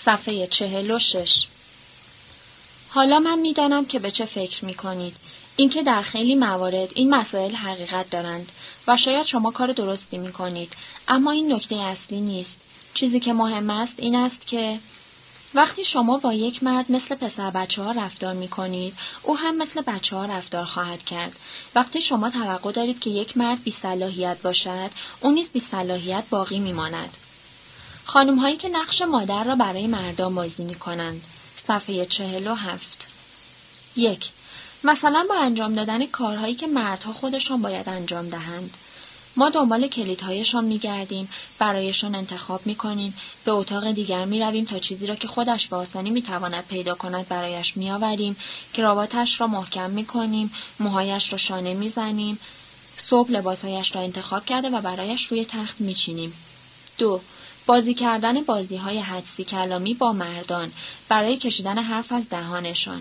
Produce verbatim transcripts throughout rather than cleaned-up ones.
صفحه چهل و شش. حالا من میدانم که به چه فکر میکنید. اینکه در خیلی موارد این مسائل حقیقت دارند و شاید شما کار درستی میکنید، اما این نکته اصلی نیست. چیزی که مهم است این است که وقتی شما با یک مرد مثل پسر بچه ها رفتار می کنید، او هم مثل بچه ها رفتار خواهد کرد. وقتی شما توقع دارید که یک مرد بی صلاحیت باشد، او نیز بی صلاحیت باقی می ماند. خانم هایی که نقش مادر را برای مردان بازی می کنند. صفحه چهل و هفت. یک. مثلا با انجام دادن کارهایی که مردها خودشان باید انجام دهند. ما دنبال کلیدهایشان می‌گردیم، برایشان انتخاب می‌کنیم، به اتاق دیگر می‌رویم تا چیزی را که خودش به آسانی می‌تواند پیدا کند برایش می‌آوریم، کراواتش را محکم می‌کنیم، موهایش را شانه می‌زنیم، صبح لباسهایش را انتخاب کرده و برایش روی تخت می‌چینیم. دو. بازی کردن بازی‌های حدسی کلامی با مردان برای کشیدن حرف از دهانشان.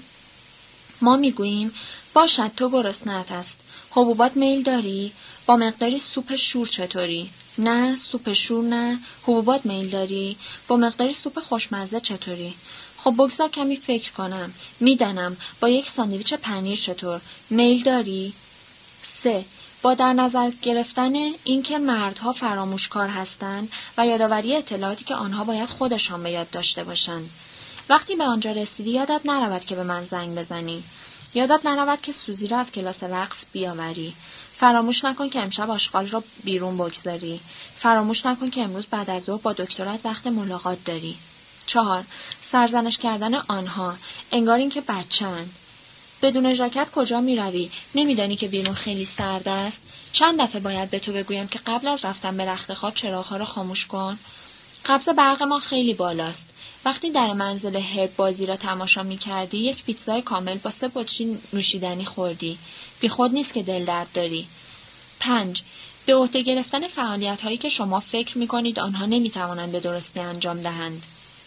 ما می‌گوییم باشد تو گرسنه‌ات است. حبوبات میل داری؟ با مقداری سوپ شور چطوری؟ نه، سوپ شور نه. حبوبات میل داری؟ با مقداری سوپ خوشمزه چطوری؟ خب بگذار کمی فکر کنم. میدانم. با یک ساندویچ پنیر چطور؟ میل داری؟ سه. با در نظر گرفتن اینکه مردها فراموشکار هستند و یادآوری اطلاعاتی که آنها باید خودشان به یاد داشته باشند. وقتی به آنجا رسیدی یادت نرود که به من زنگ بزنی. یادت نرود که سوزی را از کلاس رقص بیاوری. فراموش نکن که امشب آشغال را بیرون بگذاری. فراموش نکن که امروز بعد از ظهر با دکترت وقت ملاقات داری. چهار. سرزنش کردن آنها، انگار این که بچه‌اند. بدون ژاکت کجا می روی؟ نمیدانی که بیرون خیلی سرد است؟ چند دفعه باید به تو بگویم که قبل از رفتن به رخت خواب چراغ‌ها را خاموش کن؟ قبض برق ما خیلی بالاست. وقتی در منزل هرب بازی را تماشا می کردی، یک پیتزای کامل با سه بطری نوشیدنی خوردی. بی خود نیست که دل درد داری. پنج. به عهده گرفتن فعالیت هایی که شما فکر می کنید آنها نمی توانند به درستی انجام دهند.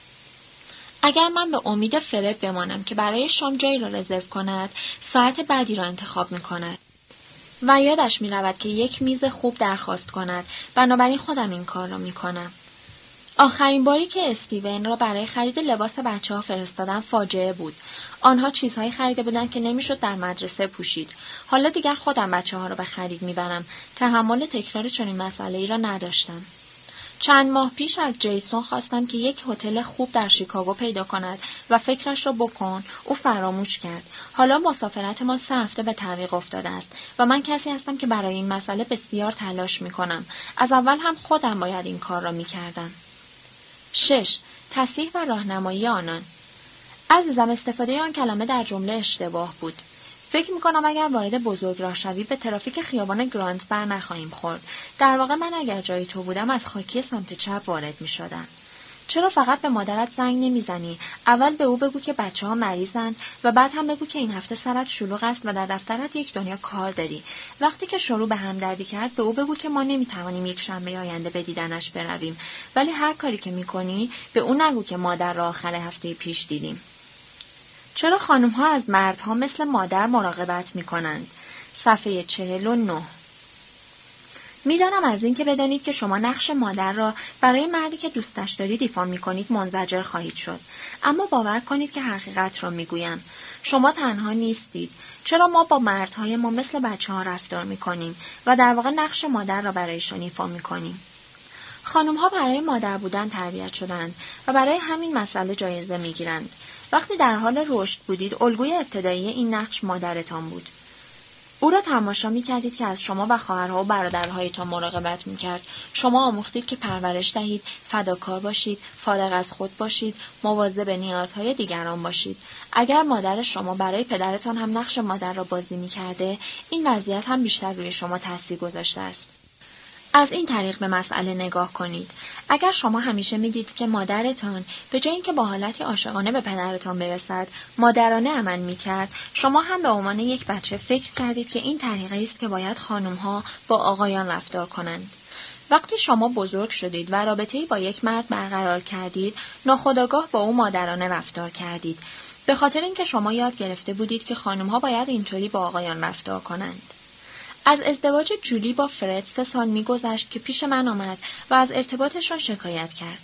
اگر من به امید فرد بمانم که برای شام جایی را رزرو کند، ساعت بعدی را انتخاب می کند. و یادش می رود که یک میز خوب درخواست کند، بنابراین خودم این کار را می کنم. آخرین باری که استیون را برای خرید لباس بچه‌ها فرستادن فاجعه بود. آنها چیزهایی خریده بودند که نمیشد در مدرسه پوشید. حالا دیگر خودم بچه‌ها را به خرید میبرم. تحمل تکرار چنین مسئله‌ای را نداشتم. چند ماه پیش از جیسون خواستم که یک هتل خوب در شیکاگو پیدا کند و فکرش را بکن. او فراموش کرد. حالا مسافرت ما سه هفته به تعویق افتاده است و من کسی هستم که برای این مسئله بسیار تلاش میکنم. از اول هم خودم باید این کار را میکردم. شش. تصحیح و راهنمایی آنان. عزیزم، استفاده آن کلمه در جمله اشتباه بود. فکر میکنم اگر وارد بزرگراه شوی به ترافیک خیابان گرانت بر نخواهیم خورد. در واقع من اگر جای تو بودم از خاکی سمت چپ وارد میشدم. چرا فقط به مادرت زنگ نمیزنی؟ اول به او بگو که بچه ها مریضند و بعد هم بگو که این هفته سرت شلوغ است و در دفترت یک دنیا کار داری. وقتی که شروع به همدردی کرد به او بگو که ما نمیتوانیم یک شنبه آینده به دیدنش برویم، ولی هر کاری که میکنی به او نگو که مادر را آخر هفته پیش دیدیم. چرا خانم ها از مردها مثل مادر مراقبت میکنند؟ صفحه چهل و نه. میدانم از این که بدانید که شما نقش مادر را برای مردی که دوستش دارید ایفا می‌کنید منزجر خواهید شد. اما باور کنید که حقیقت را میگویم. شما تنها نیستید. چرا ما با مردهای ما مثل بچه‌ها رفتار می‌کنیم و در واقع نقش مادر را برایشان ایفا می‌کنیم؟ خانم‌ها برای مادر بودن تربیت شدند و برای همین مسئله جایزه می‌گیرند. وقتی در حال رشد بودید، الگوی ابتدایی این نقش مادرتان بود. او را تماشا می‌کردید که از شما و خواهرها و برادرهایتان مراقبت می‌کرد. شما آموختید که پرورش دهید، فداکار باشید، فارغ از خود باشید، مواظب نیازهای دیگران باشید. اگر مادر شما برای پدرتان هم نقش مادر را بازی می‌کرده، این وضعیت هم بیشتر روی شما تاثیر گذاشته است. از این طریق به مسئله نگاه کنید. اگر شما همیشه می‌دید که مادرتان به جای اینکه با حالتی عاشقانه به پدرتان برسد، مادرانه عمل می‌کرد، شما هم به عنوان یک بچه فکر کردید که این طریقه است که باید خانم‌ها با آقایان رفتار کنند. وقتی شما بزرگ شدید و رابطه‌ای با یک مرد برقرار کردید، ناخودآگاه با او مادرانه رفتار کردید، به خاطر اینکه شما یاد گرفته بودید که خانم‌ها باید اینطوری با آقایان رفتار کنند. از ازدواج جولی با فرد سه سال می‌گذشت که پیش من آمد و از ارتباطشان شکایت کرد.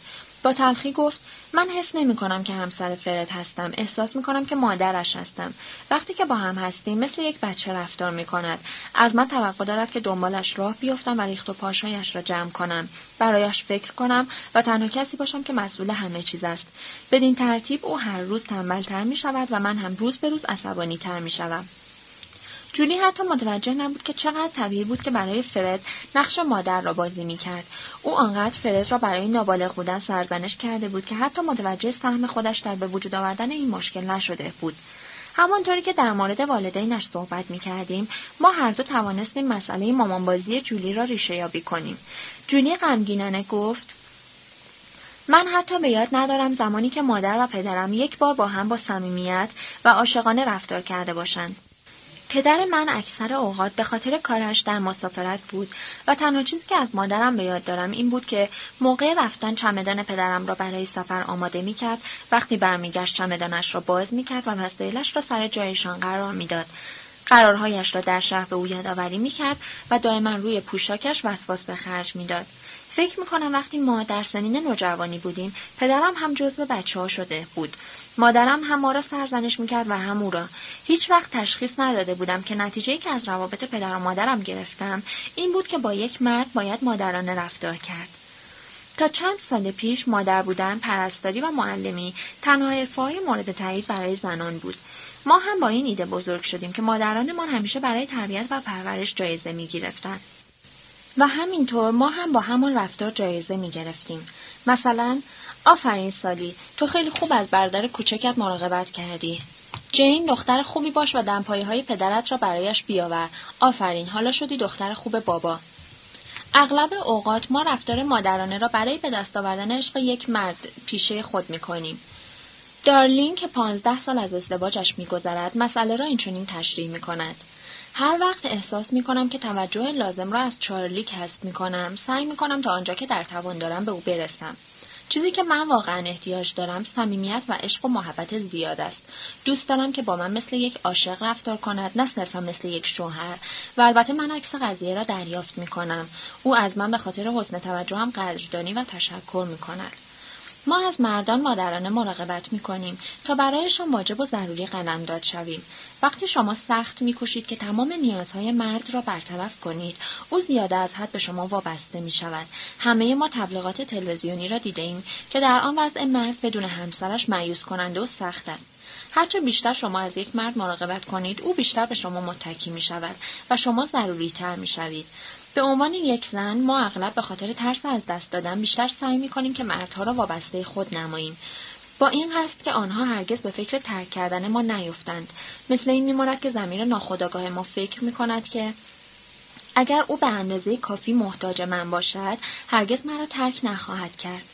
با تلخی گفت: من حس نمی کنم که همسر فرد هستم. احساس می کنم که مادرش هستم. وقتی که با هم هستیم مثل یک بچه رفتار می کند. از من توقع دارد که دنبالش راه بیفتم و ریخت و پاشایش را جمع کنم، برایش فکر کنم و تنها کسی باشم که مسئول همه چیز است. بدین ترتیب او هر روز تنبل‌تر می شود و من هم روز به روز عصبانی‌تر می شوم. جولی حتی متوجه نبود که چقدر طبیعی بود که برای فرد نقش مادر را بازی می‌کرد. او آنقدر فرد را برای نابالغ بودن سرزنش کرده بود که حتی متوجه سهم خودش در به وجود آوردن این مشکل نشده بود. همانطوری که در مورد والدینش صحبت می‌کردیم، ما هر دو توانستیم مسئله مامانبازی جولی را ریشه‌یابی کنیم. جولی غمگینانه گفت: من حتی به یاد ندارم زمانی که مادر و پدرم یک بار با هم با صمیمیت و عاشقانه رفتار کرده باشند. پدر من اکثر اوقات به خاطر کارش در مسافرت بود و تنها چیزی که از مادرم به یاد دارم این بود که موقع رفتن چمدان پدرم را برای سفر آماده می‌کرد، وقتی برمیگشت چمدانش را باز می‌کرد و وسایلش را سر جایشان قرار می‌داد. قرارهایش را در شهر به او یادآوری می‌کرد و دائما روی پوشاکش وسواس به خرج می‌داد. فکر می‌کنم وقتی ما در سنین نوجوانی بودیم، پدرم هم جزو بچه‌ها شده بود. مادرم هم ما را سرزنش می‌کرد و هم او را. هیچ وقت تشخیص نداده بودم که نتیجه‌ای که از روابط پدر و مادرم گرفتم این بود که با یک مرد باید مادرانه رفتار کرد. تا چند سال پیش مادر بودن، پرستاری و معلمی تنها حرفه‌های مورد تایید برای زنان بود. ما هم با این ایده بزرگ شدیم که مادرانمان همیشه برای تربیت و پرورش جایزه می‌گرفتند. و همینطور ما هم با همان رفتار جایزه می گرفتیم. مثلا: آفرین سالی، تو خیلی خوب از برادر کوچکت مراقبت کردی. جین، دختر خوبی باش و دمپایه های پدرت را برایش بیاور. آفرین، حالا شدی دختر خوب بابا. اغلب اوقات ما رفتار مادرانه را برای به دست آوردن عشق یک مرد پیشه خود می کنیم. دارلین که پانزده سال از ازدواجش می گذرد، مسئله را اینچنین تشریح می کند. هر وقت احساس می کنم که توجه لازم را از چارلی کسب می کنم، سعی می کنم تا آنجا که در توان دارم به او برسم. چیزی که من واقعا احتیاج دارم صمیمیت و عشق و محبت زیاد است. دوست دارم که با من مثل یک عاشق رفتار کند، نه صرفا مثل یک شوهر. و البته من عکس قضیه را دریافت می کنم. او از من به خاطر حسن توجهم قدردانی و تشکر می کند. ما از مردان مادرانه مراقبت می‌کنیم تا برایشان واجب و ضروری قلمداد شویم. وقتی شما سخت می‌کوشید که تمام نیازهای مرد را برطرف کنید، او زیاده از حد به شما وابسته می‌شود. همه ما تبلیغات تلویزیونی را دیده‌ایم که در آن وضع مرد بدون همسرش مایوس کننده و سخت است. هرچه بیشتر شما از یک مرد مراقبت کنید، او بیشتر به شما متکی می‌شود و شما ضروری‌تر می‌شوید. به عنوان یک زن، ما اغلب به خاطر ترس از دست دادن بیشتر سعی می‌کنیم که مردها را وابسته خود نماییم. با این قصد که آنها هرگز به فکر ترک کردن ما نیفتند. مثل این می‌ماند که ضمیر ناخودآگاه ما فکر می‌کند که اگر او به اندازه کافی محتاج من باشد، هرگز مرا ترک نخواهد کرد.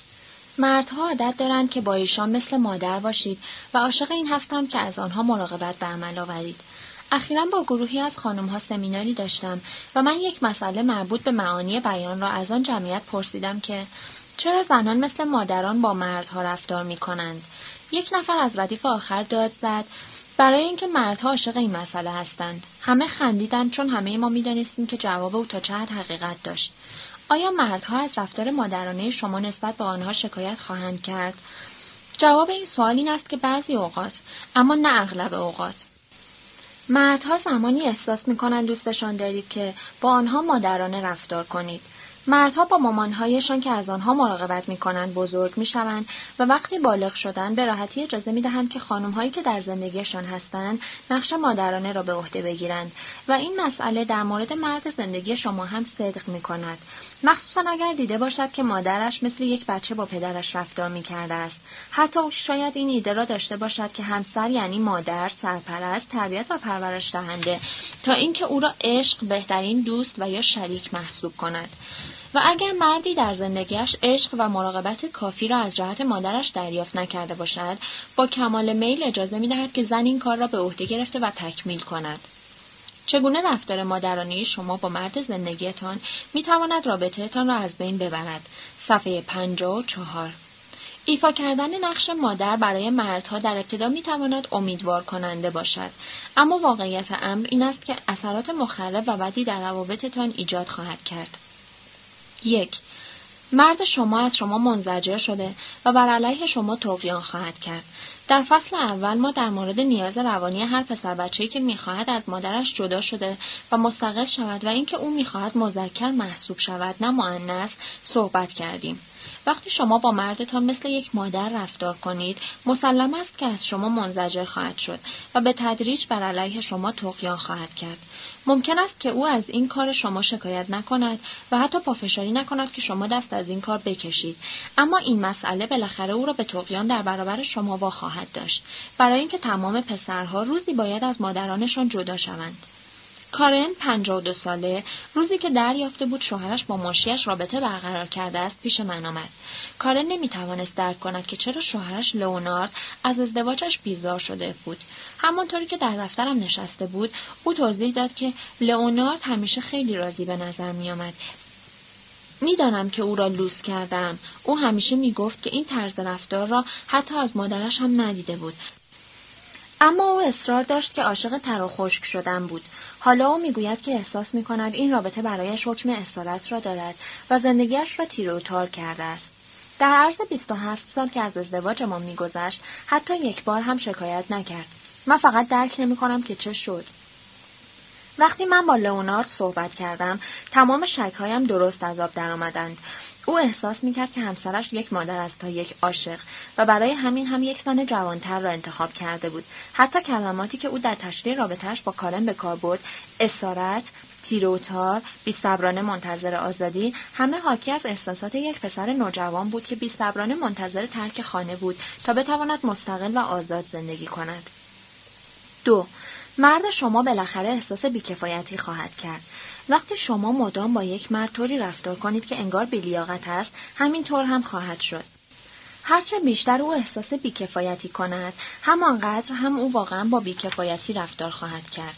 مردها عادت دارند که با ایشان مثل مادر باشید و عاشق این هستند که از آنها مراقبت به عمل آورید. اخیراً با گروهی از خانم‌ها سمیناری داشتم و من یک مسئله مربوط به معانی بیان را از آن جمعیت پرسیدم که چرا زنان مثل مادران با مردها رفتار می‌کنند؟ یک نفر از ردیف آخر داد زد: برای اینکه مردها عاشق این مسئله هستند. همه خندیدند چون همه ما می‌دانستیم که جواب او تا چه حد حقیقت داشت. آیا مردها از رفتار مادرانه شما نسبت به آنها شکایت خواهند کرد؟ جواب این سوال این است که بعضی اوقات، اما نه اغلب اوقات. مردها زمانی احساس می‌کنند دوستشان دارید که با آنها مادرانه رفتار کنید. مردها با مامان‌هایشان که از آنها مراقبت می‌کنند بزرگ می‌شوند و وقتی بالغ شدند به راحتی اجازه می‌دهند که خانم‌هایی که در زندگیشان هستند نقش مادرانه را به عهده بگیرند و این مسئله در مورد مرد زندگی شما هم صدق می‌کند. مخصوصاً اگر دیده باشد که مادرش مثل یک بچه با پدرش رفتار می‌کرده است. حتی شاید این ایده را داشته باشد که همسر یعنی مادر، سرپرست، تربیت و پرورش دهنده، تا اینکه او را عشق، بهترین دوست و یا شریک محسوب کند. و اگر مردی در زندگیش عشق و مراقبت کافی را از جهت مادرش دریافت نکرده باشد، با کمال میل اجازه می‌دهد که زن این کار را به عهده گرفته و تکمیل کند. چگونه رفتار مادرانه شما با مرد زندگیتان می‌تواند رابطه‌تان را از بین ببرد؟ صفحه پنجاه و چهار. ایفا کردن نقش مادر برای مردها در ابتدا می‌تواند امیدوار کننده باشد، اما واقعیت امر این است که اثرات مخرب و بدی در روابطتان ایجاد خواهد کرد. یک. مرد شما از شما منزجر شده و بر علیه شما طغیان خواهد کرد. در فصل اول ما در مورد نیاز روانی هر پسر بچه‌ای که می‌خواهد از مادرش جدا شده و مستقل شود و اینکه او می‌خواهد مذکر محسوب شود نه مؤنث صحبت کردیم. وقتی شما با مردتان مثل یک مادر رفتار کنید، مسلم است که از شما منزجر خواهد شد و به تدریج بر علیه شما طغیان خواهد کرد. ممکن است که او از این کار شما شکایت نکند و حتی پافشاری نکند که شما دست از این کار بکشید، اما این مسئله بالاخره او را به طغیان در برابر شما وا خواهد داشت، برای اینکه تمام پسرها روزی باید از مادرانشان جدا شوند. کارن پنجاه و دو ساله روزی که دریافته بود شوهرش با منشیش رابطه برقرار کرده است پیش من آمد. کارن نمیتوانست درک کند که چرا شوهرش لئونارد از ازدواجش بیزار شده بود. همانطوری که در دفترم نشسته بود، او توضیح داد که لئونارد همیشه خیلی راضی به نظر می آمد. میدانم که او را لوس کردم. او همیشه میگفت که این طرز رفتار را حتی از مادرش هم ندیده بود. اما او اصرار داشت که عاشق تر و خشک شدن بود. حالا او میگوید که احساس میکند این رابطه برایش حکم اصالت را دارد و زندگیش را تیره و تار کرده است. در عرض بیست و هفت سال که از ازدواجمان میگذشت حتی یک بار هم شکایت نکرد. من فقط درک نمیکنم که چه شد. وقتی من با لئونارد صحبت کردم، تمام شک‌هایم درست از آب درآمدند. او احساس می‌کرد که همسرش یک مادر است تا یک عاشق و برای همین هم یک زن جوانتر را انتخاب کرده بود. حتی کلماتی که او در تشریح رابطه‌اش با کارن به کار برد، اسارت، تیره و تار، بی‌صبرانه منتظر آزادی، همه حاکی از احساسات یک پسر نوجوان بود که بی‌صبرانه منتظر ترک خانه بود تا بتواند مستقل و آزاد زندگی کند. دو مرد شما بالاخره احساس بی‌کفایتی خواهد کرد. وقتی شما مدام با یک مرد طوری رفتار کنید که انگار بی‌لیاقت است، همین طور هم خواهد شد. هرچه بیشتر او احساس بی‌کفایتی کند، همانقدر هم او واقعا با بی‌کفایتی رفتار خواهد کرد.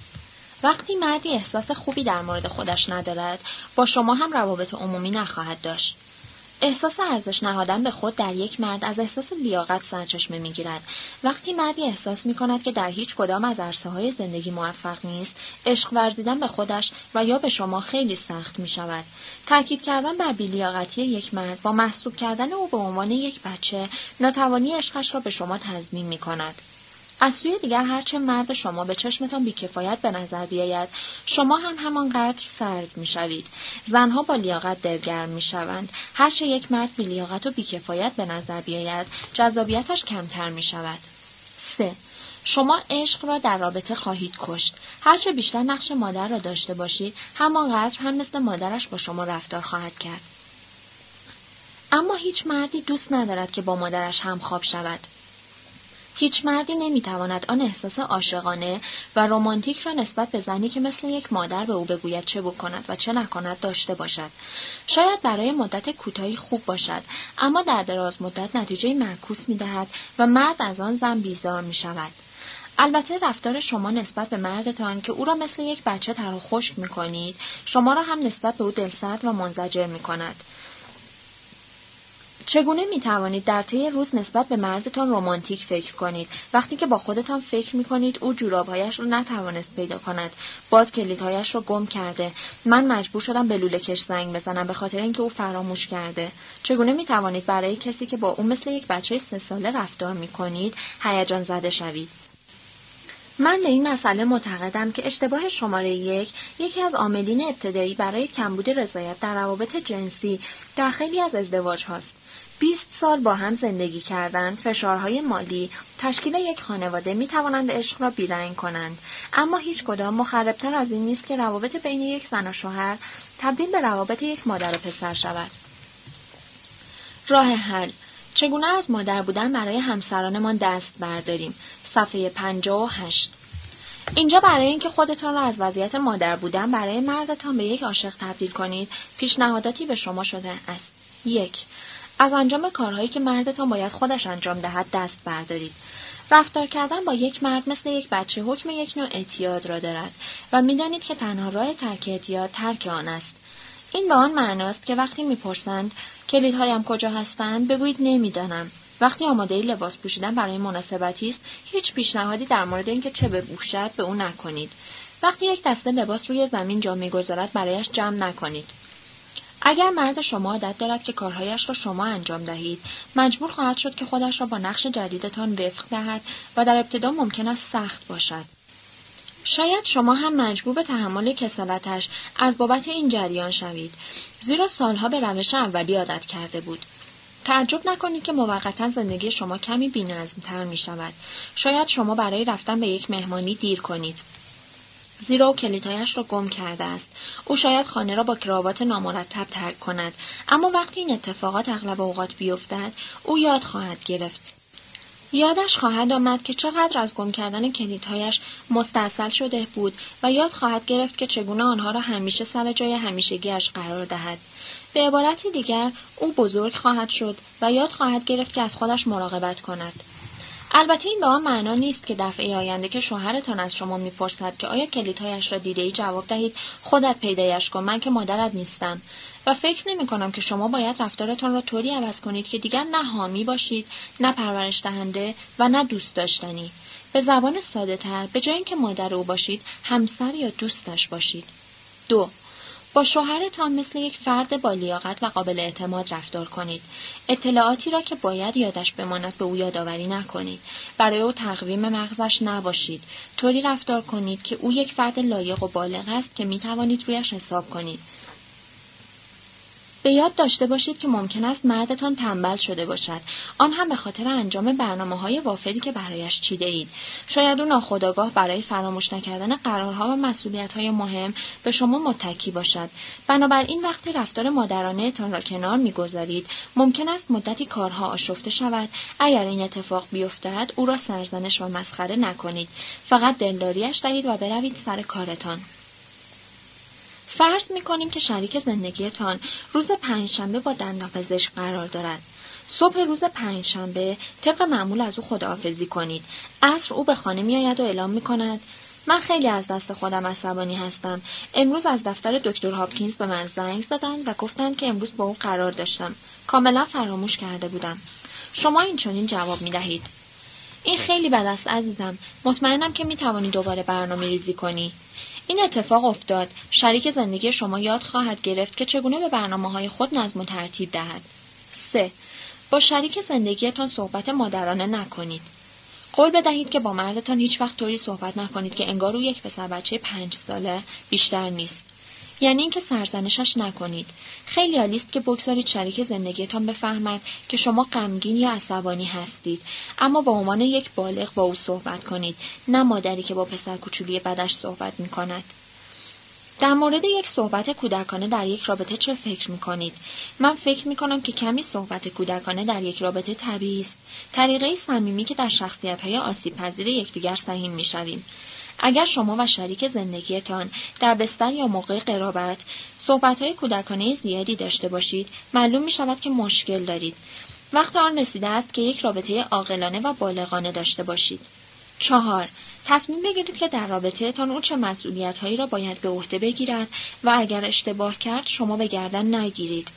وقتی مردی احساس خوبی در مورد خودش ندارد، با شما هم روابط عمومی نخواهد داشت. احساس ارزش نهادن به خود در یک مرد از احساس لیاقت سرچشمه می‌گیرد. وقتی مردی احساس می‌کند که در هیچ کدام از عرصه‌های زندگی موفق نیست، عشق ورزیدن به خودش و یا به شما خیلی سخت می‌شود. تاکید کردن بر بی‌لیاقتی یک مرد با محسوب کردن او به عنوان یک بچه، ناتوانی عشقش را به شما تضمین می‌کند. از سوی دیگر هرچه مرد شما به چشمتان بی‌کفایت به نظر بیاید، شما هم همانقدر سرد می‌شوید. زنها با لیاقت دلگرم می‌شوند. هرچه یک مرد بی‌لیاقت و بی‌کفایت به نظر بیاید، جذابیتش کمتر می‌شود. سه شما عشق را در رابطه خواهید کشت. هرچه بیشتر نقش مادر را داشته باشید، همانقدر هم مثل مادرش با شما رفتار خواهد کرد. اما هیچ مردی دوست ندارد که با مادرش همخواب شود. هیچ مردی نمیتواند آن احساس عاشقانه و رمانتیک را نسبت به زنی که مثل یک مادر به او بگوید چه بکند و چه نکند داشته باشد. شاید برای مدت کوتاهی خوب باشد، اما در دراز مدت نتیجه معکوس میدهد و مرد از آن زن بیزار میشود. البته رفتار شما نسبت به مردتان که او را مثل یک بچه تر و خشک میکنید، شما را هم نسبت به او دلسرد و منزجر میکند. چگونه می توانید در طی روز نسبت به مردتان رمانتیک فکر کنید وقتی که با خودتان فکر می کنید او جورابهایش را نتوانست پیدا کند، باز کلیدهایش را گم کرده، من مجبور شدم به لوله کش زنگ بزنم به خاطر اینکه او فراموش کرده؟ چگونه می توانید برای کسی که با او مثل یک بچه سه ساله رفتار می کنید هیجان زده شوید؟ من به این مسئله معتقدم که اشتباه شماره یک یکی از عاملین ابتدایی برای کمبود رضایت در روابط جنسی در خیلی از ازدواج هاست. بیست سال با هم زندگی کردن، فشارهای مالی، تشکیل یک خانواده می توانند عشق را بیرنگ کنند، اما هیچ کدام مخربتر از این نیست که روابط بین یک زن و شوهر تبدیل به روابط یک مادر و پسر شود. راه حل: چگونه از مادر بودن برای همسرانمان دست برداریم؟ صفحه پنجاه و هشت. اینجا برای اینکه خودتان را از وضعیت مادر بودن برای مردتان به یک عاشق تبدیل کنید، پیشنهاداتی به شما شده است. یک از انجام کارهایی که مردتان باید خودش انجام دهد دست بردارید. رفتار کردن با یک مرد مثل یک بچه حکم یک نوع اعتیاد را دارد و می‌دانید که تنها راه ترک اعتیاد ترک آن است. این به آن معناست که وقتی می‌پرسند کلیدهایم کجا هستند، بگویید نمی‌دانم. وقتی آماده لباس پوشیدن برای مناسبتی است، هیچ پیشنهادی در مورد اینکه چه بپوشد به او نکنید. وقتی یک دسته لباس روی زمین جا می‌گذارد، برایش جمع نکنید. اگر مرد شما عادت دارد که کارهایش را شما انجام دهید، مجبور خواهد شد که خودش را با نقش جدیدتان وفق دهد و در ابتدا ممکن است سخت باشد. شاید شما هم مجبور به تحمل کسالتش از بابت این جریان شوید، زیرا سالها به روش اولی عادت کرده بود. تعجب نکنید که موقتا زندگی شما کمی بی‌نظم‌تر می شود. شاید شما برای رفتن به یک مهمانی دیر کنید، زیرا او کلیدهایش را گم کرده است. او شاید خانه را با کراوات نامرتب ترک کند، اما وقتی این اتفاقات اغلب اوقات بیفتد، او یاد خواهد گرفت. یادش خواهد آمد که چقدر از گم کردن کلیدهایش مستعصل شده بود و یاد خواهد گرفت که چگونه آنها را همیشه سر جای همیشگیش قرار دهد. به عبارتی دیگر، او بزرگ خواهد شد و یاد خواهد گرفت که از خودش مراقبت کند. البته این به آن معنا نیست که دفعه آینده که شوهرتان از شما میپرسد که آیا کلیدهایش را دیده‌ای جواب دهید خودت پیدایش کن، من که مادرت نیستم. و فکر نمی کنم که شما باید رفتارتان را طوری عوض کنید که دیگر نه حامی باشید، نه پرورش دهنده و نه دوست داشتنی. به زبان ساده تر، به جای اینکه مادر او باشید، همسر یا دوستش باشید. دو، با شوهرتان مثل یک فرد با لیاقت و قابل اعتماد رفتار کنید. اطلاعاتی را که باید یادش بماند به او یادآوری نکنید. برای او تقویم مغزش نباشید. طوری رفتار کنید که او یک فرد لایق و بالغ است که می توانید رویش حساب کنید. به یاد داشته باشید که ممکن است مردتان تنبل شده باشد، آن هم به خاطر انجام برنامه‌های وافری که برایش چیده اید. شاید او ناخودآگاه برای فراموش نکردن قرارها و مسئولیت‌های مهم به شما متکی باشد. بنابراین وقتی رفتار مادرانه تان را کنار می‌گذارید، ممکن است مدتی کارها آشفته شود. اگر این اتفاق بیفتد، او را سرزنش و مسخره نکنید. فقط دلداریش دهید و بروید سر کارتان. فرض می‌کنیم که شریک زندگیتان روز پنجشنبه با دندانپزشک قرار دارد. صبح روز پنجشنبه طبق معمول از او خداحافظی کنید. عصر او به خانه می‌آید و اعلام می‌کند: من خیلی از دست خودم عصبانی هستم. امروز از دفتر دکتر هاپکینز به من زنگ زدند و گفتند که امروز با او قرار داشتم. کاملا فراموش کرده بودم. شما این چنین جواب می‌دهید: این خیلی بد است عزیزم. مطمئنم که می‌توانی دوباره برنامه‌ریزی کنی. این اتفاق افتاد. شریک زندگی شما یاد خواهد گرفت که چگونه به برنامه‌های خود نظم و ترتیب دهد. سه. با شریک زندگیتان صحبت مادرانه نکنید. قول بدهید که با مردتان هیچ وقت طوری صحبت نکنید که انگار او یک پسر بچه پنج ساله بیشتر نیست. یعنی اینکه سرزنشش نکنید. خیلی عالی است که بگذارید شریک زندگیتان بفهمد که شما غمگین یا عصبانی هستید، اما با عنوان یک بالغ با او صحبت کنید، نه مادری که با پسر کوچولی بدش صحبت می‌کند. در مورد یک صحبت کودکانه در یک رابطه چه فکر می‌کنید؟ من فکر می‌کنم که کمی صحبت کودکانه در یک رابطه طبیعی است. طریقه‌ای صمیمی که در شخصیت‌های آسیب‌پذیر یکدیگر سهیم می‌شویم. اگر شما و شریک زندگیتان در بستر یا موقع قرابت صحبت‌های کودکانه زیادی داشته باشید، معلوم می‌شود که مشکل دارید. وقت آن رسیده است که یک رابطه عاقلانه و بالغانه داشته باشید. چهار. تصمیم بگیرید که در رابطه‌تان او چه مسئولیت‌هایی را باید به عهده بگیرد و اگر اشتباه کرد شما به گردن نگیرید.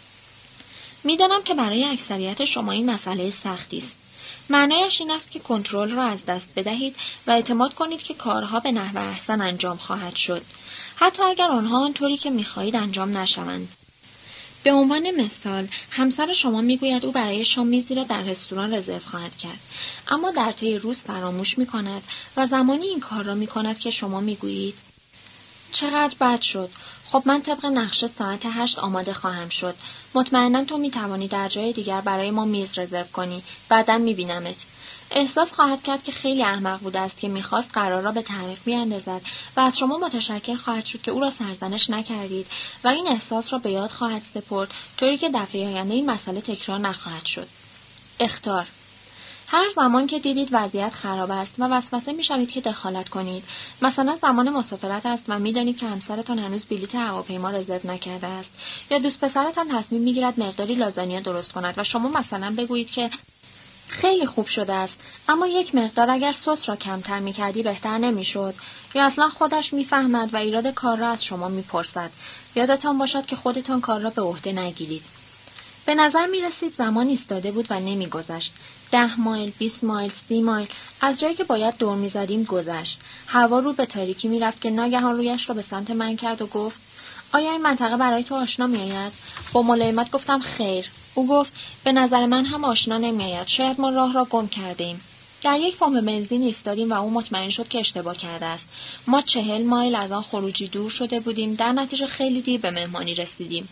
می‌دانم که برای اکثریت شما این مسئله سختی است. معنایش این است که کنترل را از دست بدهید و اعتماد کنید که کارها به نحو احسن انجام خواهد شد، حتی اگر آنها آنطوری که می‌خواهید انجام نشوند. به عنوان مثال، همسر شما میگوید او برای شام میزی را در رستوران رزرو خواهد کرد، اما در طی روز فراموش می‌کند و زمانی این کار را می‌کند که شما میگویید: چقدر بد شد. خب من طبق نقشه ساعت هشت آماده خواهم شد. مطمئناً تو میتوانی در جای دیگر برای ما میز رزرو کنی. بعداً میبینمت. احساس خواهد کرد که خیلی احمق بوده است که میخواست قرار را به تعویق بیاندازد و از شما متشکر خواهد شد که او را سرزنش نکردید و این احساس را به یاد خواهد سپرد، طوری که دفعه آینده این مسئله تکرار نخواهد شد. اخطار. هر زمان که دیدید وضعیت خراب است و وسوسه می‌شوید که دخالت کنید، مثلا زمان مسافرت است و می‌دانید که همسرتان هنوز بلیط هواپیما رزرو نکرده است، یا دوست پسرتان تصمیم می‌گیرد مقداری لازانیا درست کند و شما مثلا بگویید که خیلی خوب شده است، اما یک مقدار اگر سس را کمتر می‌کردی بهتر نمی‌شد، یا اصلا خودش می‌فهمد و ایراد کار را از شما می‌پرسد. یادتان باشد که خودتان کار را به عهده نگیرید. به نظر می رسید زمان ایستاده بود و نمی گذشت. ده مایل، بیست مایل، سی مایل از جایی که باید دور می زدیم گذشت. هوا رو به تاریکی می رفت که ناگهان رویش را به سمت من کرد و گفت: آیا این منطقه برای تو آشنا میآید؟ با ملایمت گفتم خیر. او گفت به نظر من هم آشنا نمیآید. شاید ما راه را گم کردیم. در یک پمپ بنزین ایستادیم و او مطمئن شد که اشتباه کرده است. ما چهل مایل از آن خروجی دور شده بودیم. در نتیجه خیلی دیر به مهمانی رسیدیم.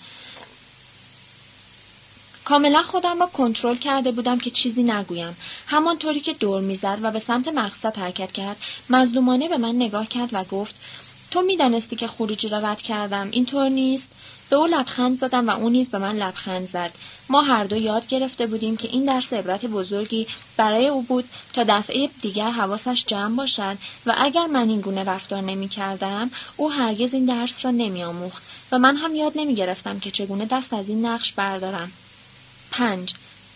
کاملا خودم را کنترل کرده بودم که چیزی نگویم. همانطوری که دور میزد و به سمت مقصد حرکت کرد، مظلومانه به من نگاه کرد و گفت: تو میدانستی که خروجی را رد کردم، اینطور نیست؟ به او لبخند زدم و او نیز به من لبخند زد. ما هر دو یاد گرفته بودیم که این درس عبرت بزرگی برای او بود تا دفعه دیگر حواسش جمع باشد و اگر من این گونه رفتار نمی کردم، او هرگز این درس را نمی آموخت و من هم یاد نمی گرفتم که چگونه دست از این نقش بردارم. پنج.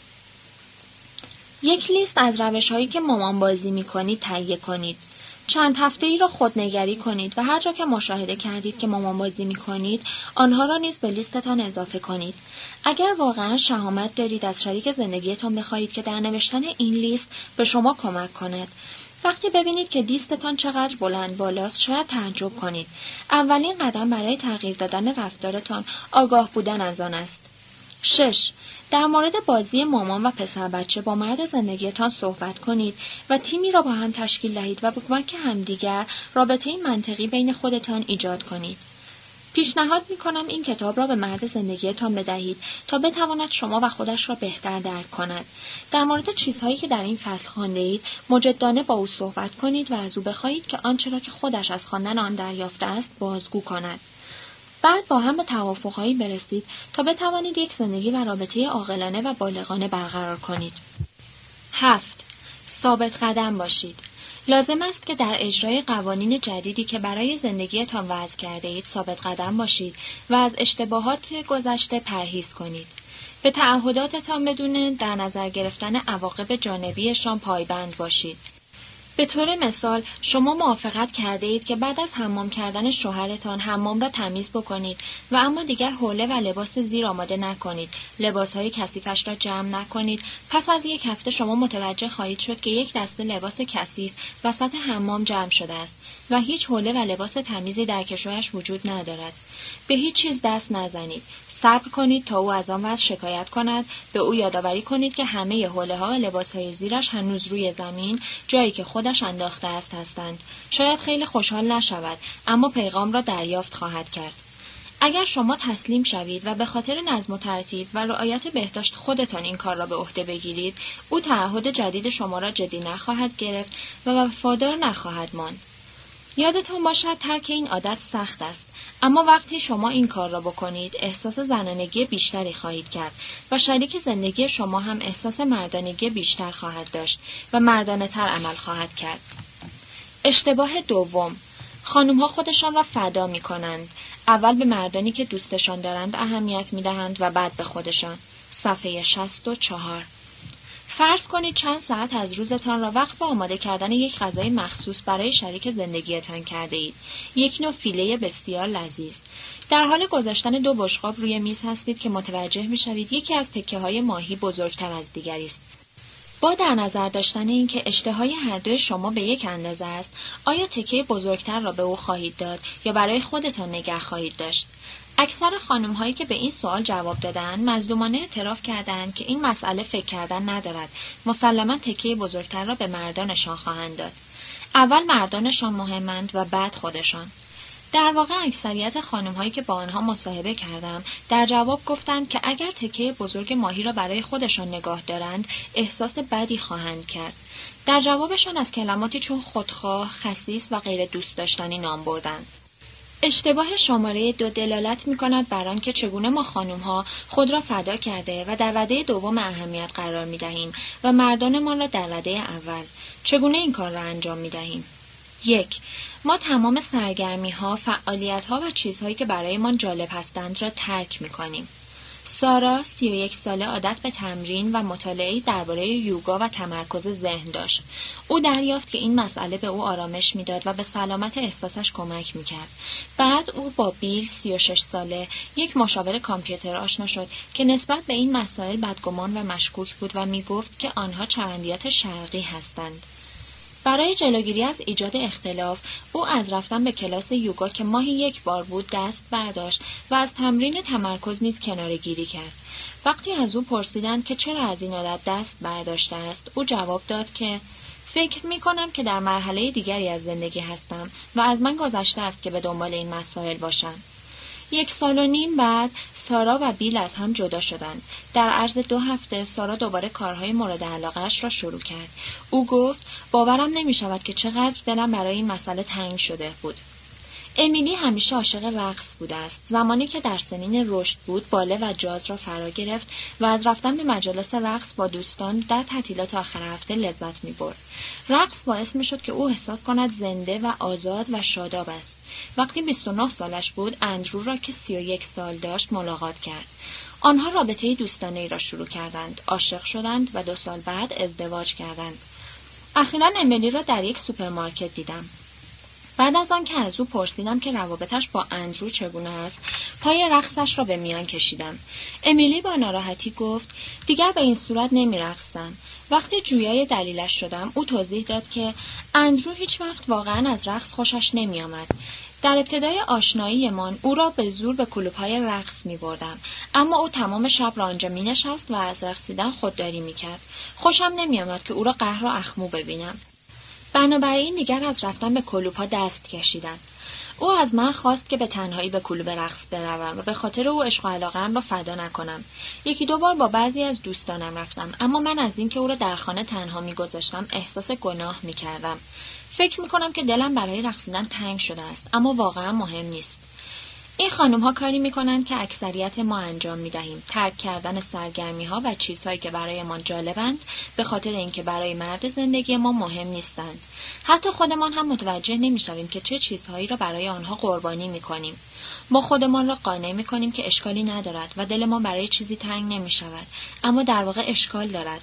یک لیست از روش‌هایی که مامان بازی می‌کنید تهیه کنید. چند هفته‌ای را خودنگری کنید و هر جا که مشاهده کردید که مامان بازی می‌کنید، آنها را نیز به لیستتان اضافه کنید. اگر واقعاً شهامت دارید از شریک زندگیتان بخواهید که در نوشتن این لیست به شما کمک کند. وقتی ببینید که لیستتان چقدر بلند بالاست، شاید تعجب کنید. اولین قدم برای تغییر دادن رفتارتان آگاه بودن از آن است. شش. در مورد بازی مامان و پسر بچه با مرد زندگیتان صحبت کنید و تیمی را با هم تشکیل دهید و به کمک همدیگر رابطه منطقی بین خودتان ایجاد کنید. پیشنهاد می‌کنم این کتاب را به مرد زندگیتان بدهید تا بتواند شما و خودش را بهتر درک کند. در مورد چیزهایی که در این فصل خوانده‌اید، مجدانه با او صحبت کنید و از او بخواهید که آنچه را که خودش از خواندن آن دریافته است بازگو کند. بعد با هم به توافقهایی برسید تا بتوانید یک زندگی و رابطه عاقلانه و بالغانه برقرار کنید. هفت. ثابت قدم باشید. لازم است که در اجرای قوانین جدیدی که برای زندگیتان وضع کرده اید ثابت قدم باشید و از اشتباهات گذشته پرهیز کنید. به تعهداتتان بدون در نظر گرفتن عواقب جانبیشان پایبند باشید. به طور مثال شما موافقت کرده اید که بعد از حمام کردن شوهرتان حمام را تمیز بکنید و اما دیگر حوله و لباس زیر آماده نکنید. لباسهای کثیفش را جمع نکنید. پس از یک هفته شما متوجه خواهید شد که یک دسته لباس کثیف وسط حمام جمع شده است و هیچ حوله و لباس تمیزی در کشویش وجود ندارد. به هیچ چیز دست نزنید. صبر کنید تا او از آن وضع شکایت کند. به او یادآوری کنید که همه حوله‌ها و لباس‌های زیرش هنوز روی زمین، جایی که خودش انداخته است، هستند. شاید خیلی خوشحال نشود، اما پیغام را دریافت خواهد کرد. اگر شما تسلیم شوید و به خاطر نظم و ترتیب و رعایت بهداشت خودتان این کار را به عهده بگیرید، او تعهد جدید شما را جدی نخواهد گرفت و وفادار نخواهد ماند. یادتان باشد ترک این عادت سخت است، اما وقتی شما این کار را بکنید احساس زنانگی بیشتری خواهید کرد و شریک زندگی شما هم احساس مردانگی بیشتر خواهد داشت و مردانه تر عمل خواهد کرد. اشتباه دوم، خانم‌ها خودشان را فدا می کنند. اول به مردانی که دوستشان دارند اهمیت می دهند و بعد به خودشان. صفحه شصت و چهار. فرض کنید چند ساعت از روزتان را وقف به آماده کردن یک غذای مخصوص برای شریک زندگیتان کرده اید. یک نوع فیله بسیار لذیذ. در حال گذاشتن دو بشقاب روی میز هستید که متوجه می‌شوید یکی از تکه‌های ماهی بزرگتر از دیگری است. با در نظر داشتن اینکه اشتهای هر دوی شما به یک اندازه است، آیا تکه بزرگتر را به او خواهید داد یا برای خودتان نگه خواهید داشت؟ اکثر خانم‌هایی که به این سوال جواب دادند، مظلومانه اعتراف کردند که این مسئله فکر کردن ندارد. مسلماً تکه بزرگتر را به مردانشان خواهند داد. اول مردانشان مهمند و بعد خودشان. در واقع اکثریت خانم‌هایی که با آنها مصاحبه کردم در جواب گفتند که اگر تکه بزرگ ماهی را برای خودشان نگاه دارند احساس بدی خواهند کرد. در جوابشان از کلماتی چون خودخواه، خسیس و غیر دوست داشتنی نام بردند. اشتباه شماره دو دلالت می‌کند بر آنکه چگونه ما خانم‌ها خود را فدا کرده و در رده دوم اهمیت قرار می‌دهیم و مردانمان را در رده اول. چگونه این کار را انجام می‌دهیم؟ یک. ما تمام سرگرمی‌ها، فعالیت‌ها و چیزهایی که برایمان جالب هستند را ترک می‌کنیم. سارا سی و یک ساله عادت به تمرین و مطالعه درباره یوگا و تمرکز ذهن داشت. او دریافت که این مسئله به او آرامش میداد و به سلامت احساسش کمک میکرد. بعد او با بیل سی و شش ساله یک مشاور کامپیوتر آشنا شد که نسبت به این مسائل بدگمان و مشکوک بود و میگفت که آنها چرندیات شرقی هستند. برای جلوگیری از ایجاد اختلاف، او از رفتن به کلاس یوگا که ماهی یک بار بود دست برداشت و از تمرین تمرکز نیز کناره‌گیری کرد. وقتی از او پرسیدند که چرا از این عادت دست برداشته است، او جواب داد که فکر می کنم که در مرحله دیگری از زندگی هستم و از من گذشته است که به دنبال این مسائل باشم. یک سال و نیم بعد سارا و بیل از هم جدا شدند. در عرض دو هفته سارا دوباره کارهای مورد علاقه‌اش را شروع کرد. او گفت باورم نمی شود که چقدر دلم برای این مسئله تنگ شده بود. امیلی همیشه عاشق رقص بوده است. زمانی که در سنین رشد بود، باله و جاز را فرا گرفت و از رفتن به مجالس رقص با دوستان در تعطیلات آخر هفته لذت می‌برد. رقص باعث می‌شد که او احساس کند زنده و آزاد و شاداب است. وقتی بیست و نه سالش بود، اندرو را که سی و یک سال داشت ملاقات کرد. آنها رابطه دوستانه‌ای را شروع کردند، عاشق شدند و دو سال بعد ازدواج کردند. اخیراً امیلی را در یک سوپرمارکت دیدم. بعد از آن که از او پرسیدم که روابطش با اندرو چگونه است، پای رقصش را به میان کشیدم. امیلی با ناراحتی گفت دیگر به این صورت نمی رقصم. وقتی جویای دلیلش شدم، او توضیح داد که اندرو هیچ وقت واقعا از رقص خوشش نمی آمد. در ابتدای آشناییمان او را به زور به کلوب‌های رقص می بردم، اما او تمام شب را آنجا می نشست و از رقصیدن خودداری می کرد. خوشم نمی آمد که او را قهر و اخمو ببینم. بنابراین دیگر از رفتن به کلوب‌ها دست کشیدم. او از من خواست که به تنهایی به کلوب رقص بروم و به خاطر او عشق و علاقه‌ام را فدا نکنم. یکی دو بار با بعضی از دوستانم رفتم، اما من از اینکه او را در خانه تنها می‌گذاشتم احساس گناه می‌کردم. فکر می‌کنم که دلم برای رقصیدن تنگ شده است، اما واقعا مهم نیست. این خانم‌ها کاری می‌کنند که اکثریت ما انجام می‌دهیم، ترک کردن سرگرمی‌ها و چیزهایی که برایمان جالبند به خاطر اینکه برای مرد زندگی ما مهم نیستند. حتی خودمان هم متوجه نمی‌شویم که چه چیزهایی را برای آنها قربانی می‌کنیم. ما خودمان را قانع می‌کنیم که اشکالی ندارد و دلمان برای چیزی تنگ نمی‌شود، اما در واقع اشکال دارد.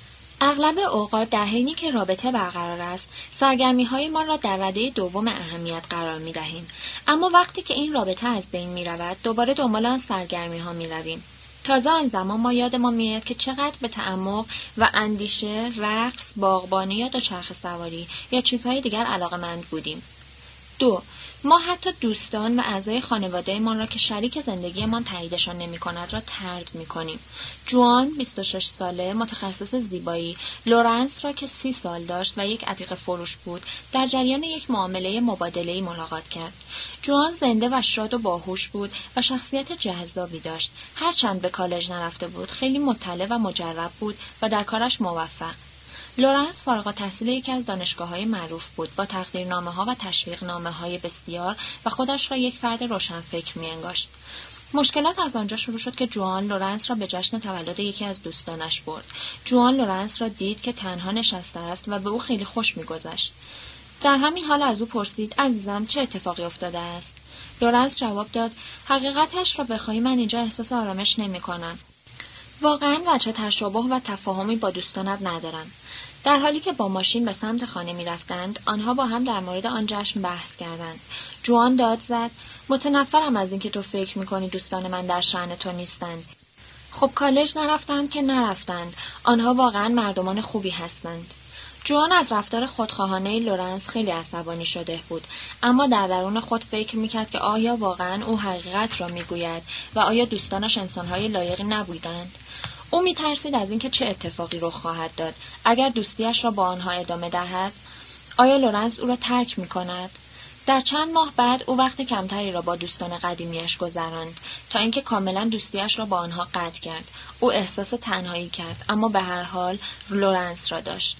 اغلب اوقات در حینی که رابطه برقرار است، سرگرمی‌های ما را در رده دوم اهمیت قرار می‌دهیم، اما وقتی که این رابطه از بین می‌رود، دوباره دنبال آن سرگرمی‌ها می‌رویم. تازه آن زمان ما یادمان می‌آید که چقدر به تعمق و اندیشه، رقص، باغبانی یا دوچرخه سواری یا چیزهای دیگر علاقه‌مند بودیم. دو، ما حتی دوستان و اعضای خانواده‌مان را که شریک زندگیمان تاییدشان نمی‌کند را طرد می‌کنیم. جوان، بیست و شش ساله، متخصص زیبایی، لورنس را که سی سال داشت و یک عتیق فروش بود، در جریان یک معامله مبادله‌ای ملاقات کرد. جوان زنده و شاد و باهوش بود و شخصیت جذابی داشت. هرچند به کالج نرفته بود، خیلی مطلع و مجرب بود و در کارش موفق. لورنس فارغ التحصیل یکی از دانشگاه‌های معروف بود، با تقدیرنامه‌ها و تشویق‌نامه‌های بسیار و خودش را یک فرد روشنفکر می‌انگاشت. مشکلات از آنجا شروع شد که جوان لورنس را به جشن تولد یکی از دوستانش برد. جوان لورنس را دید که تنها نشسته است و به او خیلی خوش می‌گذشت. در همین حال از او پرسید: عزیزم، چه اتفاقی افتاده است؟ لورنس جواب داد: حقیقتش را بخوای من اینجا احساس آرامش نمی‌کنم. واقعاً وجه تشابه و تفاهمی با دوستانت ندارم. در حالی که با ماشین به سمت خانه می رفتند، آنها با هم در مورد آن جشن بحث کردند. جوان داد زد: متنفرم از اینکه تو فکر می کنی دوستان من در شأن تو نیستند. خب کالج نرفتند که نرفتند. آنها واقعاً مردمان خوبی هستند. جوان از رفتار خودخواهانه لورنس خیلی عصبانی شده بود، اما در درون خود فکر می‌کرد که آیا واقعاً او حقیقت را می‌گوید و آیا دوستانش انسان‌های لایقی نبودند؟ او می‌ترسید از اینکه چه اتفاقی رخ خواهد داد اگر دوستیش را با آنها ادامه دهد. آیا لورنس او را ترک می‌کند؟ در چند ماه بعد او وقت کمتری را با دوستان قدیمیش گذراند تا اینکه کاملا دوستیش را با آنها قطع کرد. او احساس تنهایی کرد، اما به هر حال لورنس را داشت.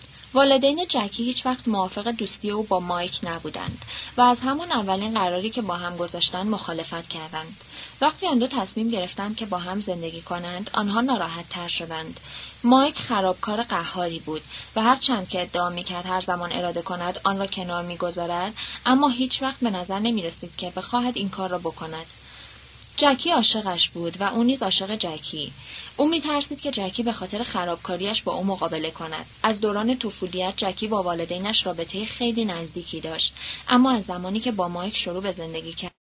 والدین جکی هیچ وقت موافق دوستی او با مایک نبودند و از همان اولین قراری که با هم گذاشتند مخالفت کردند. وقتی آن دو تصمیم گرفتند که با هم زندگی کنند، آنها ناراحت تر شدند. مایک خرابکار قهاری بود و هر چند که ادعا می‌کرد هر زمان اراده کند آن را کنار می‌گذارد، اما هیچ وقت به نظر نمی‌رسید که بخواهد این کار را بکند. جکی عاشقش بود و او نیز عاشق جکی. او می‌ترسید که جکی به خاطر خرابکاریش با او مقابله کند. از دوران طفولیت جکی با والدینش رابطه خیلی نزدیکی داشت، اما از زمانی که با مایک شروع به زندگی کرد